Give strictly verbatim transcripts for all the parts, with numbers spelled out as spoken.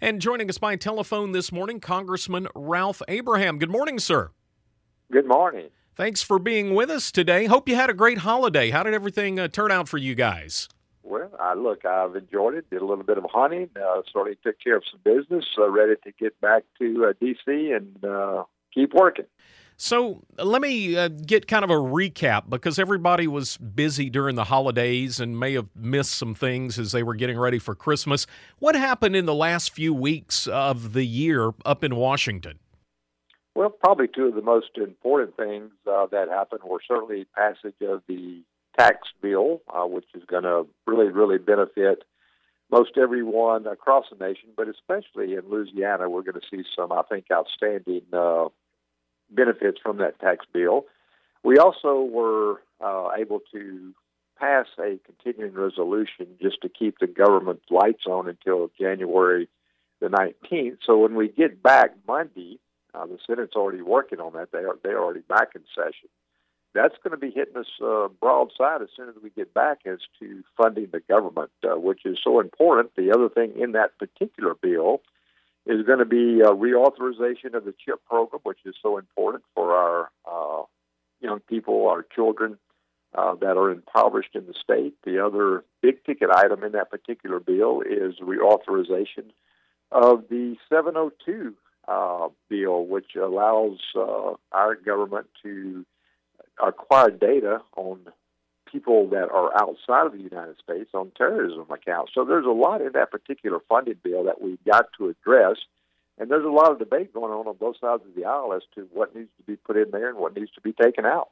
And joining us by telephone this morning, Congressman Ralph Abraham. Good morning, sir. Good morning. Thanks for being with us today. Hope you had a great holiday. How did everything uh, turn out for you guys? Well, I look, I've enjoyed it. Did a little bit of hunting. Uh, certainly took care of some business. Uh, ready to get back to uh, D C and uh, keep working. So let me uh, get kind of a recap, because everybody was busy during the holidays and may have missed some things as they were getting ready for Christmas. What happened in the last few weeks of the year up in Washington? Well, probably two of the most important things uh, that happened were certainly passage of the tax bill, uh, which is going to really, really benefit most everyone across the nation, but especially in Louisiana. We're going to see some, I think, outstanding uh, benefits from that tax bill. We also were uh, able to pass a continuing resolution just to keep the government lights on until January the nineteenth. So when we get back Monday, uh, the Senate's already working on that. They are they're already back in session. That's going to be hitting us uh, broadside as soon as we get back as to funding the government, uh, which is so important. The other thing in that particular bill is going to be a reauthorization of the CHIP program, which is so important for our uh, young people, our children uh, that are impoverished in the state. The other big-ticket item in that particular bill is reauthorization of the seven oh two uh, bill, which allows uh, our government to acquire data on people that are outside of the United States on terrorism accounts. So there's a lot in that particular funding bill that we've got to address, and there's a lot of debate going on on both sides of the aisle as to what needs to be put in there and what needs to be taken out.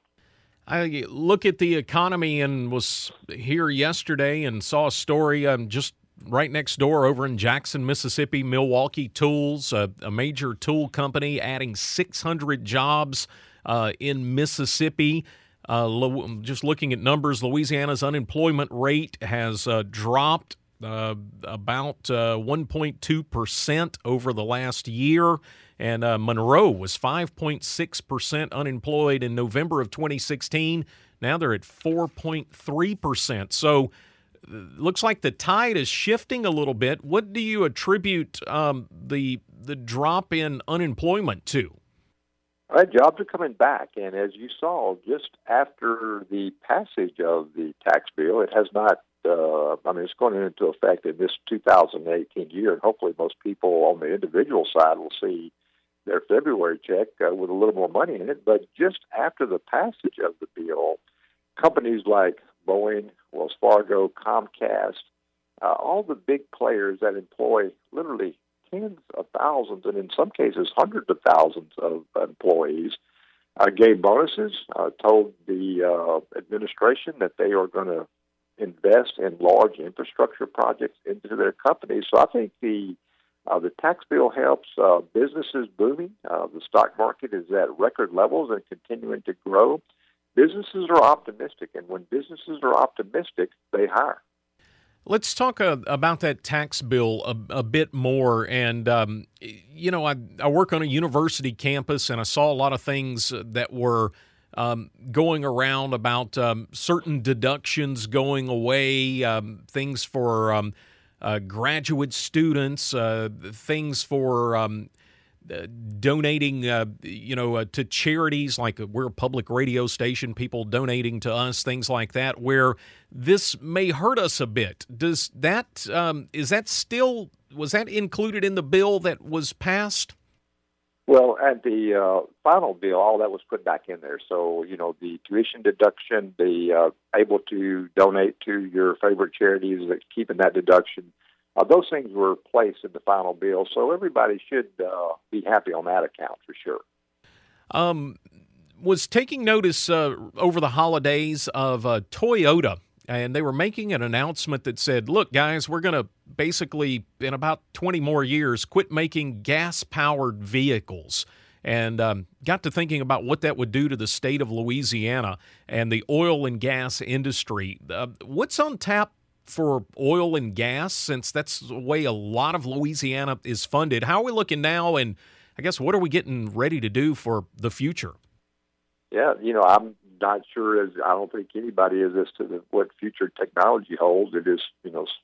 I look at the economy and was here yesterday and saw a story um, just right next door over in Jackson, Mississippi. Milwaukee Tools, a, a major tool company, adding six hundred jobs Uh, in Mississippi. Uh, lo- just looking at numbers, Louisiana's unemployment rate has uh, dropped uh, about uh, one point two percent over the last year, and uh, Monroe was five point six percent unemployed in November of twenty sixteen. Now they're at four point three percent. So uh, looks like the tide is shifting a little bit. What do you attribute um, the the drop in unemployment to? All right, jobs are coming back, and as you saw, just after the passage of the tax bill, it has not, uh, I mean, it's going into effect in this two thousand eighteen year, and hopefully most people on the individual side will see their February check uh, with a little more money in it. But just after the passage of the bill, companies like Boeing, Wells Fargo, Comcast, uh, all the big players that employ literally tens of thousands, and in some cases hundreds of thousands of employees, uh, gave bonuses, uh, told the uh, administration that they are going to invest in large infrastructure projects into their companies. So I think the uh, the tax bill helps uh, businesses booming. Uh, the stock market is at record levels and continuing to grow. Businesses are optimistic, and when businesses are optimistic, they hire. Let's talk uh, about that tax bill a, a bit more. And, um, you know, I, I work on a university campus, and I saw a lot of things that were um, going around about um, certain deductions going away, um, things for um, uh, graduate students, uh, things for um, uh, donating, uh, you know, uh, to charities, like we're a public radio station, people donating to us, things like that, where this may hurt us a bit. Does that, um, is that still, was that included in the bill that was passed? Well, at the uh, final bill, all that was put back in there. So, you know, the tuition deduction, the uh, able to donate to your favorite charities, keeping that deduction, uh, those things were placed in the final bill. So everybody should uh, be happy on that account for sure. Um, was taking notice uh, over the holidays of uh, Toyota. And they were making an announcement that said, look, guys, we're going to basically, in about twenty more years, quit making gas-powered vehicles. And um, got to thinking about what that would do to the state of Louisiana and the oil and gas industry. Uh, what's on tap for oil and gas, since that's the way a lot of Louisiana is funded? How are we looking now, and I guess what are we getting ready to do for the future? Yeah, you know, I'm not sure as I don't think anybody is as to the, what future technology holds. It is, you know,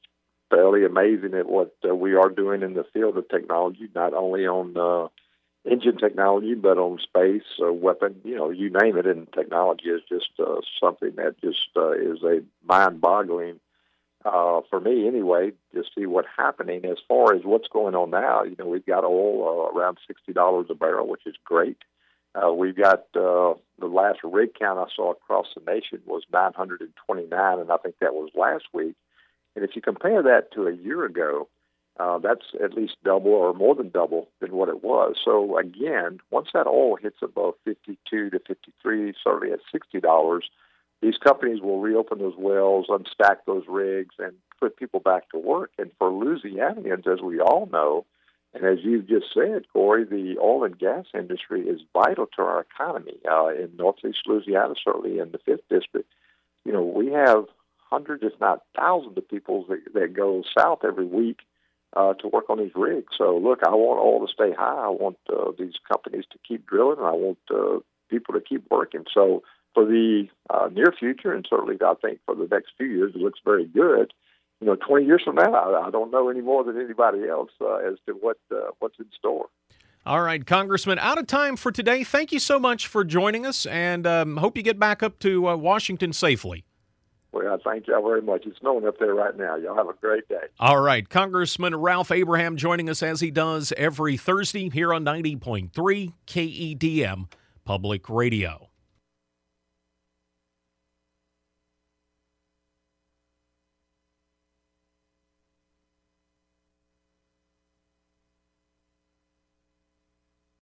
fairly amazing at what uh, we are doing in the field of technology, not only on uh, engine technology, but on space, uh, weapon, you know, you name it. And technology is just uh, something that just uh, is a mind-boggling, uh, for me anyway, to see what's happening. As far as what's going on now, you know, we've got oil uh, around sixty dollars a barrel, which is great. Uh, we've got uh, the last rig count I saw across the nation was nine hundred twenty-nine, and I think that was last week. And if you compare that to a year ago, uh, that's at least double or more than double than what it was. So again, once that oil hits above fifty-two to fifty-three, certainly at sixty dollars, these companies will reopen those wells, unstack those rigs, and put people back to work. And for Louisianians, as we all know, and as you've just said, Corey, the oil and gas industry is vital to our economy. Uh, in Northeast Louisiana, certainly in the fifth District, you know, we have hundreds, if not thousands, of people that, that go south every week uh, to work on these rigs. So, look, I want oil to stay high. I want uh, these companies to keep drilling, and I want uh, people to keep working. So, for the uh, near future, and certainly I think for the next few years, it looks very good. You know, twenty years from now, I, I don't know any more than anybody else uh, as to what uh, what's in store. All right, Congressman, out of time for today. Thank you so much for joining us, and um, hope you get back up to uh, Washington safely. Well, I thank y'all very much. It's snowing up there right now. Y'all have a great day. All right, Congressman Ralph Abraham joining us as he does every Thursday here on ninety point three K E D M Public Radio.